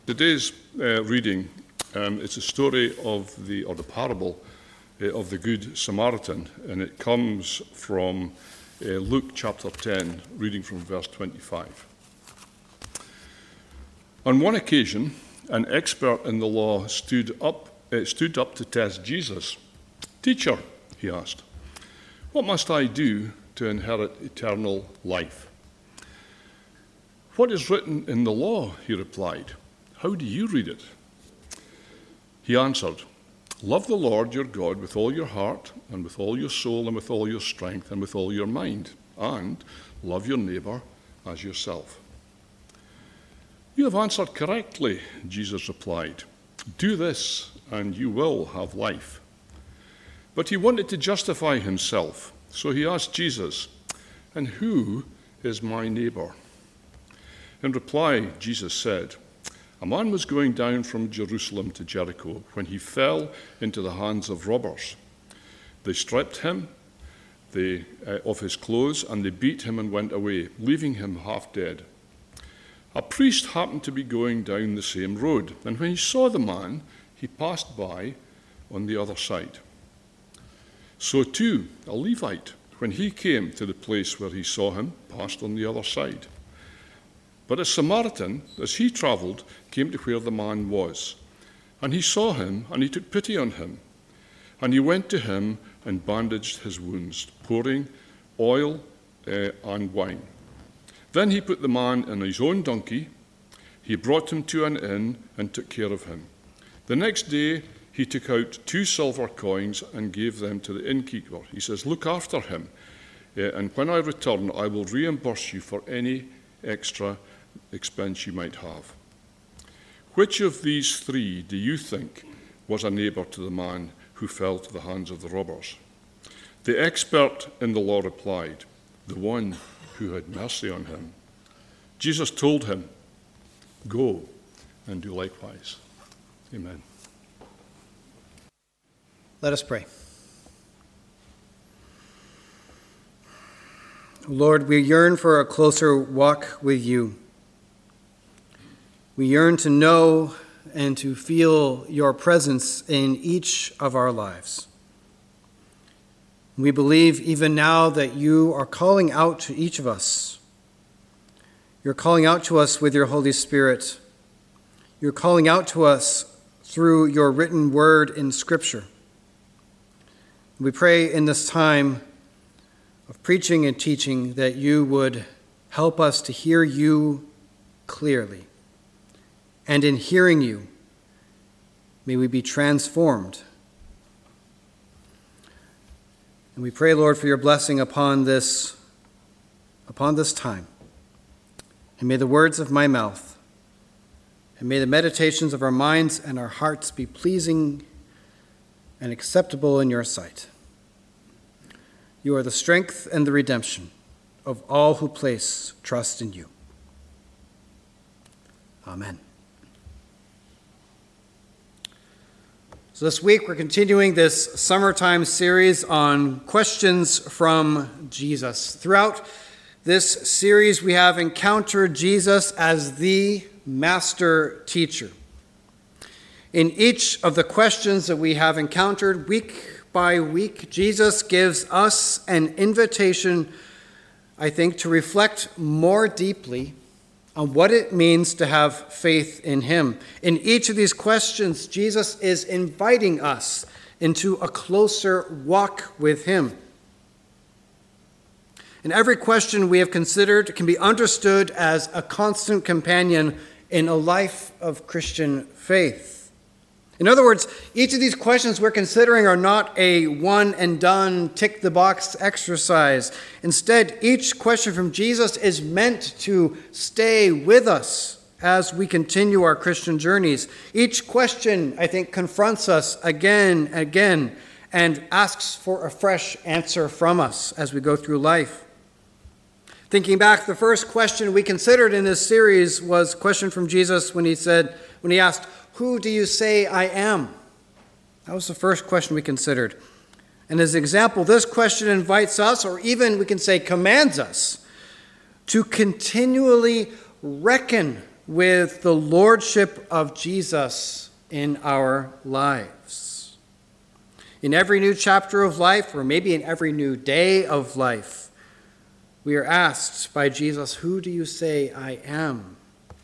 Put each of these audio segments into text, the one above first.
Today's reading it's a story of the parable of the Good Samaritan, and it comes from Luke chapter 10, reading from verse 25. On one occasion, an expert in the law stood up to test Jesus. "Teacher," he asked, "what must I do to inherit eternal life?" "What is written in the law?" he replied. "How do you read it?" He answered, "Love the Lord your God with all your heart and with all your soul and with all your strength and with all your mind, and love your neighbor as yourself." "You have answered correctly," Jesus replied. "Do this and you will have life." But he wanted to justify himself, so he asked Jesus, "And who is my neighbor?" In reply, Jesus said, "A man was going down from Jerusalem to Jericho when he fell into the hands of robbers. They stripped him of his clothes, and they beat him and went away, leaving him half dead. A priest happened to be going down the same road, and when he saw the man, he passed by on the other side. So too, a Levite, when he came to the place where he saw him, passed on the other side. But a Samaritan, as he traveled, came to where the man was. And he saw him, and he took pity on him. And he went to him and bandaged his wounds, pouring oil and wine. Then he put the man on his own donkey. He brought him to an inn and took care of him. The next day he took out 2 silver coins and gave them to the innkeeper. He says, "Look after him, and when I return, I will reimburse you for any extra expense you might have." Which of these 3 do you think was a neighbor to the man who fell to the hands of the robbers? The expert in the law replied, "The one who had mercy on him." Jesus told him, "Go and do likewise." Amen. Let us pray. Lord, we yearn for a closer walk with you. We yearn to know and to feel your presence in each of our lives. We believe even now that you are calling out to each of us. You're calling out to us with your Holy Spirit. You're calling out to us through your written word in Scripture. We pray in this time of preaching and teaching that you would help us to hear you clearly. And in hearing you, may we be transformed. And we pray, Lord, for your blessing upon this time. And may the words of my mouth and may the meditations of our minds and our hearts be pleasing and acceptable in your sight. You are the strength and the redemption of all who place trust in you. Amen. So this week we're continuing this summertime series on questions from Jesus. Throughout this series we have encountered Jesus as the master teacher. In each of the questions that we have encountered week by week, Jesus gives us an invitation, I think, to reflect more deeply on what it means to have faith in him. In each of these questions, Jesus is inviting us into a closer walk with him. And every question we have considered can be understood as a constant companion in a life of Christian faith. In other words, each of these questions we're considering are not a one-and-done, tick-the-box exercise. Instead, each question from Jesus is meant to stay with us as we continue our Christian journeys. Each question, I think, confronts us again and again and asks for a fresh answer from us as we go through life. Thinking back, the first question we considered in this series was a question from Jesus when he asked, "Who do you say I am?" That was the first question we considered. And as an example, this question invites us, or even we can say commands us, to continually reckon with the lordship of Jesus in our lives. In every new chapter of life, or maybe in every new day of life, we are asked by Jesus, "Who do you say I am?"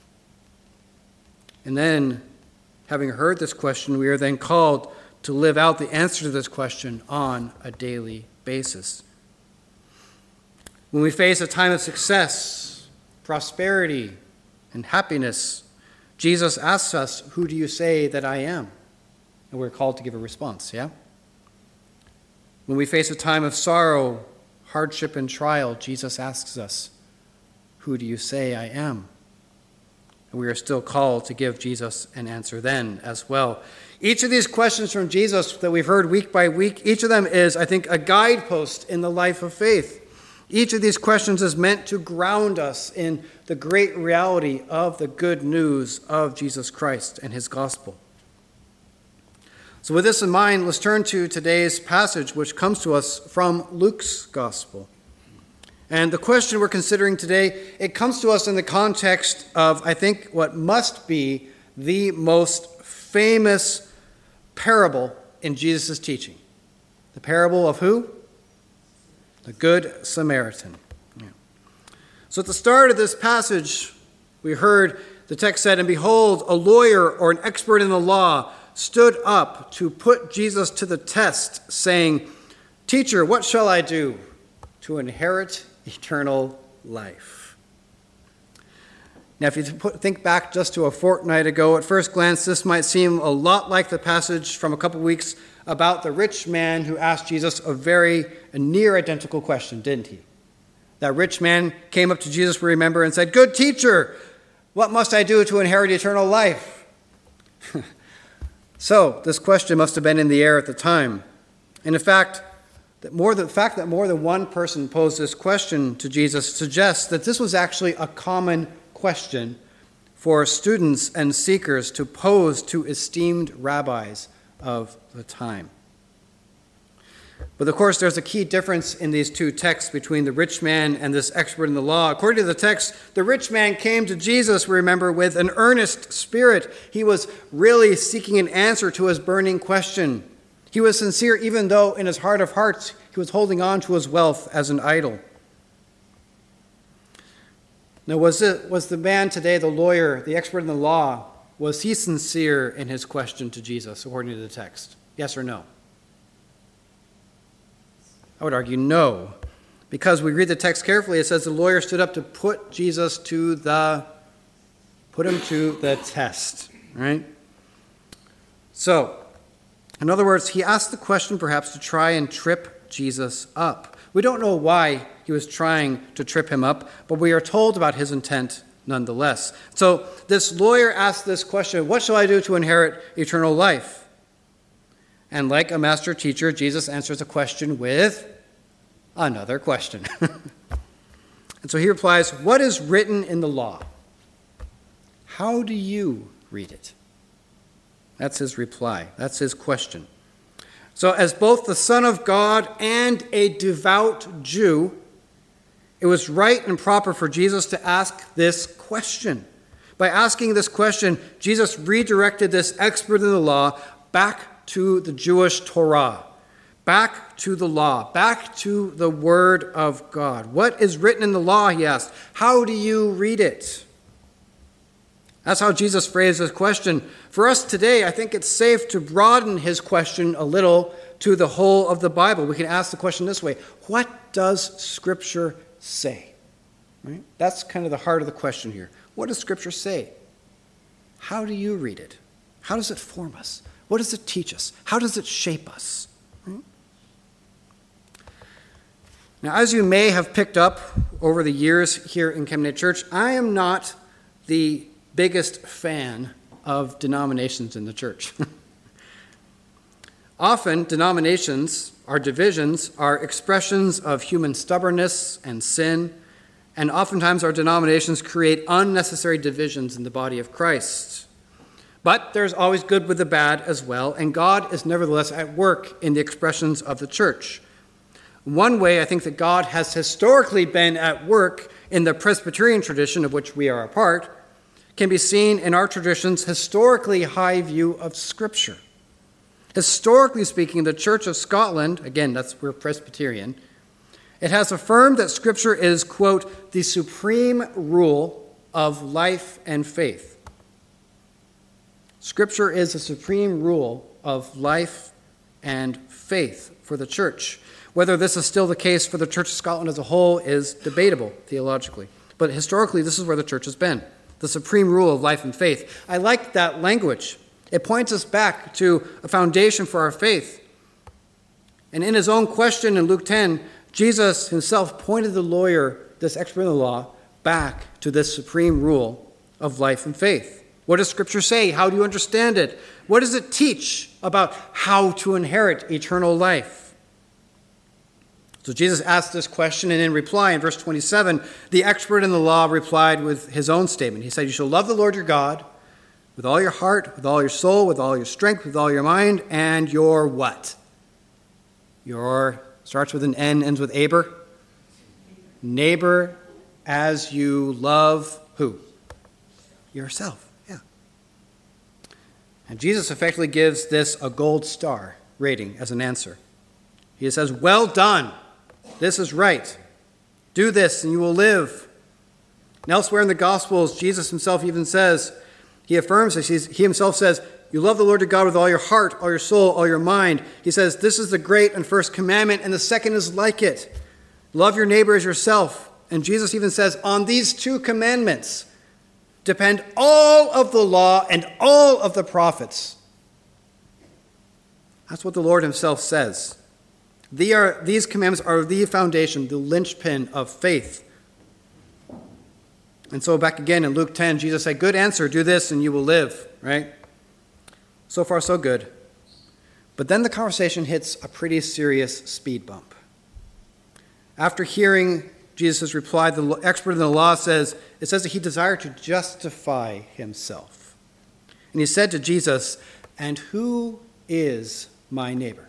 And then, having heard this question, we are then called to live out the answer to this question on a daily basis. When we face a time of success, prosperity, and happiness, Jesus asks us, "Who do you say that I am?" And we're called to give a response, yeah? When we face a time of sorrow, hardship, and trial, Jesus asks us, "Who do you say I am?" And we are still called to give Jesus an answer then as well. Each of these questions from Jesus that we've heard week by week, each of them is, I think, a guidepost in the life of faith. Each of these questions is meant to ground us in the great reality of the good news of Jesus Christ and his gospel. So with this in mind, let's turn to today's passage, which comes to us from Luke's gospel. And the question we're considering today, it comes to us in the context of, I think, what must be the most famous parable in Jesus' teaching. The parable of who? The Good Samaritan. Yeah. So at the start of this passage, we heard the text said, "And behold, a lawyer or an expert in the law stood up to put Jesus to the test, saying, 'Teacher, what shall I do to inherit eternal life?'" Now, if you think back just to a fortnight ago, at first glance, this might seem a lot like the passage from a couple weeks about the rich man who asked Jesus a near identical question, didn't he? That rich man came up to Jesus, we remember, and said, "Good teacher, what must I do to inherit eternal life?" So, this question must have been in the air at the time. And in fact, the fact that more than one person posed this question to Jesus suggests that this was actually a common question for students and seekers to pose to esteemed rabbis of the time. But of course, there's a key difference in these two texts between the rich man and this expert in the law. According to the text, the rich man came to Jesus, we remember, with an earnest spirit. He was really seeking an answer to his burning question. He was sincere, even though in his heart of hearts, he was holding on to his wealth as an idol. Now, was the man today, the lawyer, the expert in the law, was he sincere in his question to Jesus, according to the text? Yes or no? I would argue no, because we read the text carefully. It says the lawyer stood up to put Jesus to the test, right? So, in other words, he asked the question perhaps to try and trip Jesus up. We don't know why he was trying to trip him up, but we are told about his intent nonetheless. So this lawyer asked this question, "What shall I do to inherit eternal life?" And like a master teacher, Jesus answers the question with another question. And so he replies, "What is written in the law? How do you read it?" That's his reply. That's his question. So as both the Son of God and a devout Jew, it was right and proper for Jesus to ask this question. By asking this question, Jesus redirected this expert in the law back to the Jewish Torah, back to the law, back to the Word of God. What is written in the law, he asked. How do you read it? That's how Jesus phrased his question. For us today, I think it's safe to broaden his question a little to the whole of the Bible. We can ask the question this way: what does Scripture say? Right? That's kind of the heart of the question here. What does Scripture say? How do you read it? How does it form us? What does it teach us? How does it shape us? Right? Now, as you may have picked up over the years here in Camden Church, I am not the biggest fan of denominations in the church. Often, denominations, our divisions, are expressions of human stubbornness and sin, and oftentimes our denominations create unnecessary divisions in the body of Christ. But there's always good with the bad as well, and God is nevertheless at work in the expressions of the church. One way I think that God has historically been at work in the Presbyterian tradition of which we are a part can be seen in our tradition's historically high view of Scripture. Historically speaking, the Church of Scotland, again, we're Presbyterian, it has affirmed that Scripture is, quote, the supreme rule of life and faith. Scripture is the supreme rule of life and faith for the church. Whether this is still the case for the Church of Scotland as a whole is debatable theologically. But historically, this is where the church has been, the supreme rule of life and faith. I like that language. It points us back to a foundation for our faith. And in his own question in Luke 10, Jesus himself pointed the lawyer, this expert in the law, back to this supreme rule of life and faith. What does Scripture say? How do you understand it? What does it teach about how to inherit eternal life? So Jesus asked this question, and in reply, in verse 27, the expert in the law replied with his own statement. He said, you shall love the Lord your God with all your heart, with all your soul, with all your strength, with all your mind, and your what? Your, starts with an N, ends with aber. Neighbor as you love who? Yourself, yeah. And Jesus effectively gives this a gold star rating as an answer. He says, well done. This is right. Do this and you will live. And elsewhere in the Gospels, Jesus himself even says, he affirms this. He himself says, you love the Lord your God with all your heart, all your soul, all your mind. He says, this is the great and first commandment, and the second is like it. Love your neighbor as yourself. And Jesus even says, on these two commandments depend all of the law and all of the prophets. That's what the Lord himself says. These commandments are the foundation, the linchpin of faith. And so back again in Luke 10, Jesus said, good answer, do this and you will live, right? So far, so good. But then the conversation hits a pretty serious speed bump. After hearing Jesus' reply, the expert in the law says that he desired to justify himself. And he said to Jesus, and who is my neighbor?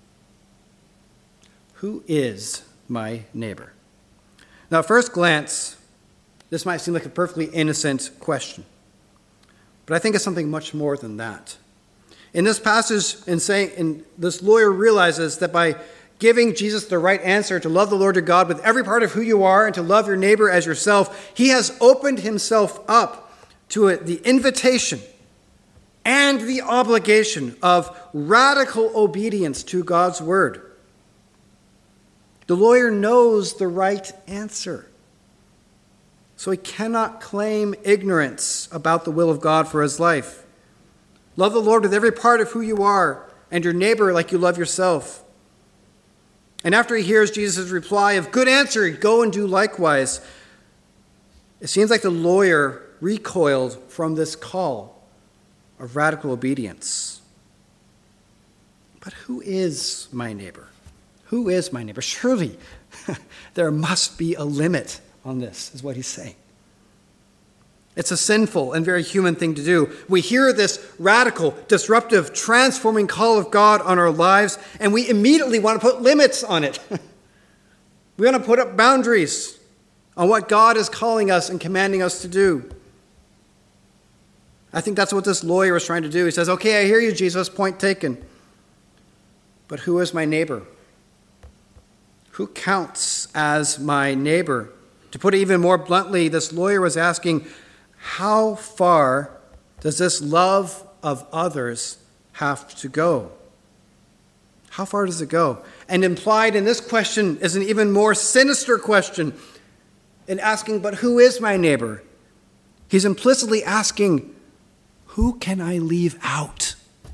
Who is my neighbor? Now, at first glance, this might seem like a perfectly innocent question. But I think it's something much more than that. In this passage, this lawyer realizes that by giving Jesus the right answer to love the Lord your God with every part of who you are and to love your neighbor as yourself, he has opened himself up to the invitation and the obligation of radical obedience to God's word. The lawyer knows the right answer, so he cannot claim ignorance about the will of God for his life. Love the Lord with every part of who you are and your neighbor like you love yourself. And after he hears Jesus' reply of good answer, go and do likewise, it seems like the lawyer recoiled from this call of radical obedience. But who is my neighbor? Who is my neighbor? Surely there must be a limit on this, is what he's saying. It's a sinful and very human thing to do. We hear this radical, disruptive, transforming call of God on our lives, and we immediately want to put limits on it. We want to put up boundaries on what God is calling us and commanding us to do. I think that's what this lawyer is trying to do. He says, okay, I hear you, Jesus, point taken. But who is my neighbor? Who counts as my neighbor? To put it even more bluntly, this lawyer was asking, how far does this love of others have to go? How far does it go? And implied in this question is an even more sinister question in asking, but who is my neighbor? He's implicitly asking, who can I leave out?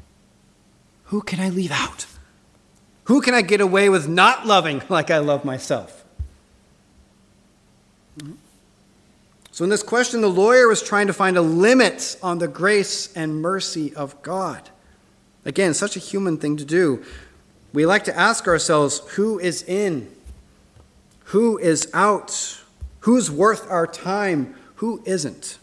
Who can I leave out? Who can I get away with not loving like I love myself? So in this question, the lawyer was trying to find a limit on the grace and mercy of God. Again, such a human thing to do. We like to ask ourselves, who is in? Who is out? Who's worth our time? Who isn't?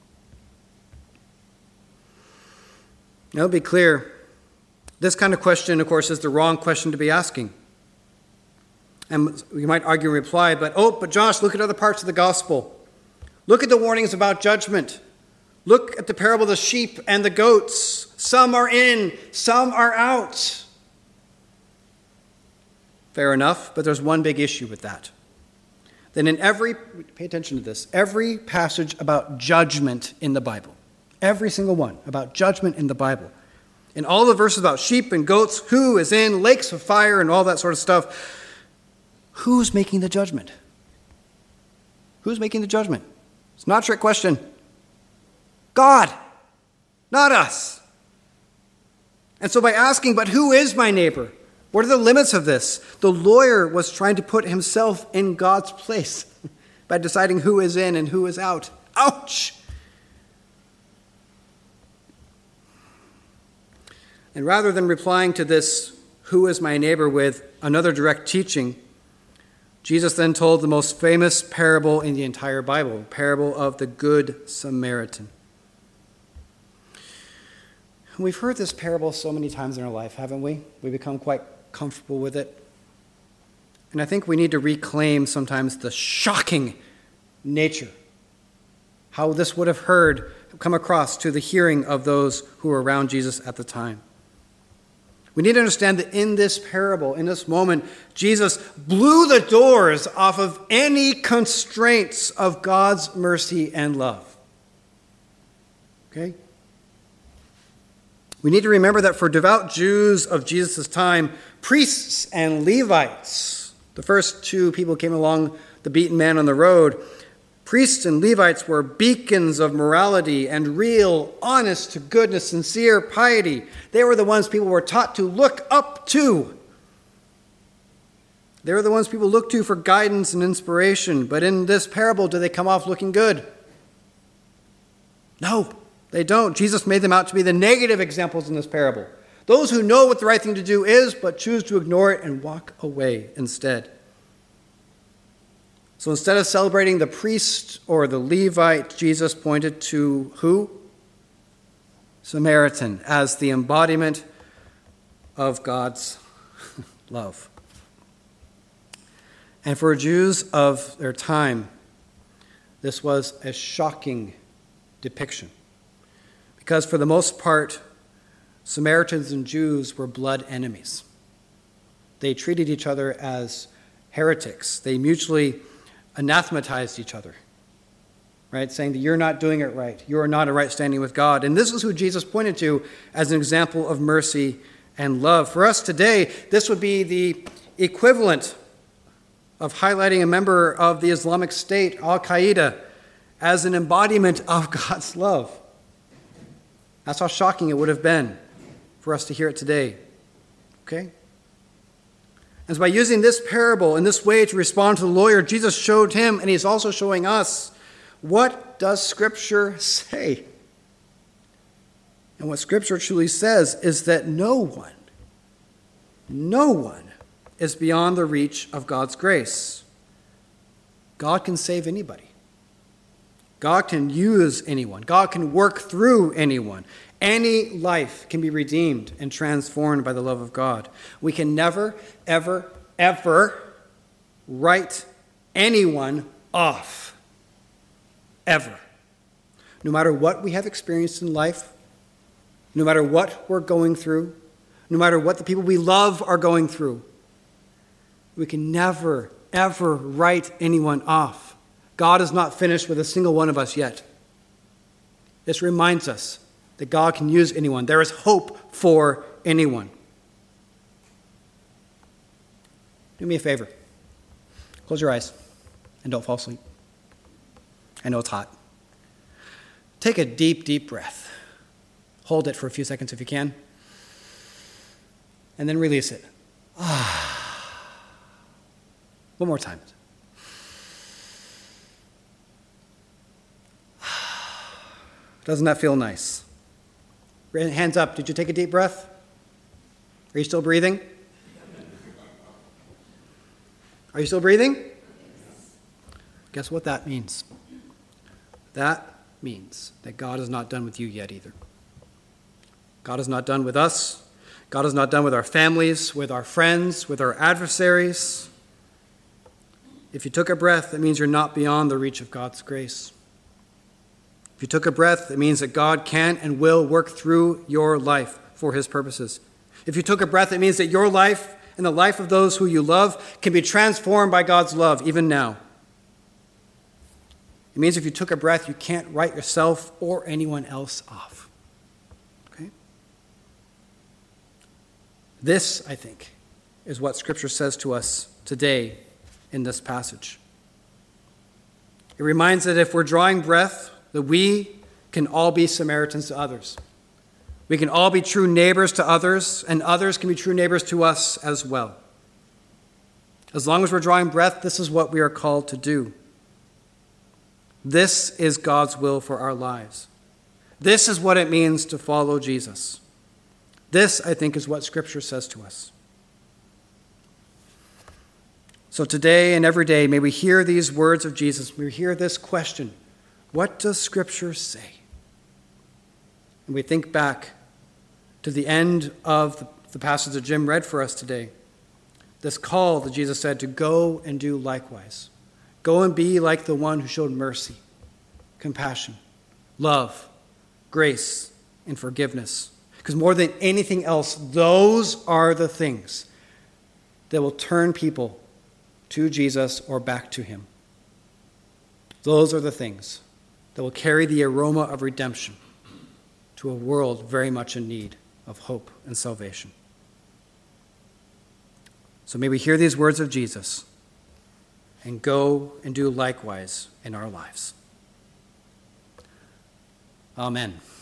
Now, to be clear, this kind of question, of course, is the wrong question to be asking. And we might argue and reply, but Josh, look at other parts of the gospel. Look at the warnings about judgment. Look at the parable of the sheep and the goats. Some are in, some are out. Fair enough, but there's one big issue with that. Then pay attention to this, every passage about judgment in the Bible, every single one about judgment in the Bible, in all the verses about sheep and goats, who is in lakes of fire and all that sort of stuff, who's making the judgment? Who's making the judgment? It's not a trick question. God, not us. And so by asking, but who is my neighbor? What are the limits of this? The lawyer was trying to put himself in God's place by deciding who is in and who is out. Ouch! And rather than replying to this, who is my neighbor, with another direct teaching, Jesus then told the most famous parable in the entire Bible, the parable of the Good Samaritan. We've heard this parable so many times in our life, haven't we? We've become quite comfortable with it. And I think we need to reclaim sometimes the shocking nature, how this would have come across to the hearing of those who were around Jesus at the time. We need to understand that in this parable, in this moment, Jesus blew the doors off of any constraints of God's mercy and love. Okay? We need to remember that for devout Jews of Jesus' time, priests and Levites, the first two people who came along the beaten man on the road, priests and Levites were beacons of morality and real, honest to goodness, sincere piety. They were the ones people were taught to look up to. They were the ones people looked to for guidance and inspiration. But in this parable, do they come off looking good? No, they don't. Jesus made them out to be the negative examples in this parable. Those who know what the right thing to do is, but choose to ignore it and walk away instead. So instead of celebrating the priest or the Levite, Jesus pointed to who? Samaritan, as the embodiment of God's love. And for Jews of their time, this was a shocking depiction. Because for the most part, Samaritans and Jews were blood enemies. They treated each other as heretics. They mutually anathematized each other, right? Saying that you're not doing it right. You are not in right standing with God. And this is who Jesus pointed to as an example of mercy and love. For us today, this would be the equivalent of highlighting a member of the Islamic State, Al-Qaeda, as an embodiment of God's love. That's how shocking it would have been for us to hear it today. Okay? And so by using this parable in this way to respond to the lawyer, Jesus showed him, and he's also showing us, what does Scripture say? And what Scripture truly says is that no one is beyond the reach of God's grace. God can save anybody. God can use anyone. God can work through anyone. Any life can be redeemed and transformed by the love of God. We can never, ever, ever write anyone off. Ever. No matter what we have experienced in life, no matter what we're going through, no matter what the people we love are going through, we can never, ever write anyone off. God is not finished with a single one of us yet. This reminds us that God can use anyone. There is hope for anyone. Do me a favor. Close your eyes and don't fall asleep. I know it's hot. Take a deep, deep breath. Hold it for a few seconds if you can. And then release it. One more time. Doesn't that feel nice? Hands up. Did you take a deep breath? Are you still breathing? Are you still breathing? Guess what that means? That means that God is not done with you yet either. God is not done with us. God is not done with our families, with our friends, with our adversaries. If you took a breath, that means you're not beyond the reach of God's grace. If you took a breath, it means that God can and will work through your life for his purposes. If you took a breath, it means that your life and the life of those who you love can be transformed by God's love, even now. It means if you took a breath, you can't write yourself or anyone else off. Okay? This, I think, is what Scripture says to us today in this passage. It reminds that if we're drawing breath, that we can all be Samaritans to others. We can all be true neighbors to others, and others can be true neighbors to us as well. As long as we're drawing breath, this is what we are called to do. This is God's will for our lives. This is what it means to follow Jesus. This, I think, is what Scripture says to us. So today and every day, may we hear these words of Jesus. May we hear this question: what does Scripture say? And we think back to the end of the passage that Jim read for us today. This call that Jesus said to go and do likewise. Go and be like the one who showed mercy, compassion, love, grace, and forgiveness. Because more than anything else, those are the things that will turn people to Jesus or back to him. Those are the things that will carry the aroma of redemption to a world very much in need of hope and salvation. So may we hear these words of Jesus and go and do likewise in our lives. Amen.